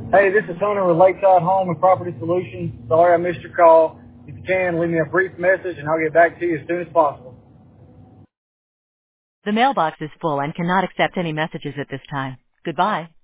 Hey, this is Hunter with Lakeside Home and Property Solutions. Sorry I missed your call. If you can, leave me a brief message and I'll get back to you as soon as possible. The mailbox is full and cannot accept any messages at this time. Goodbye.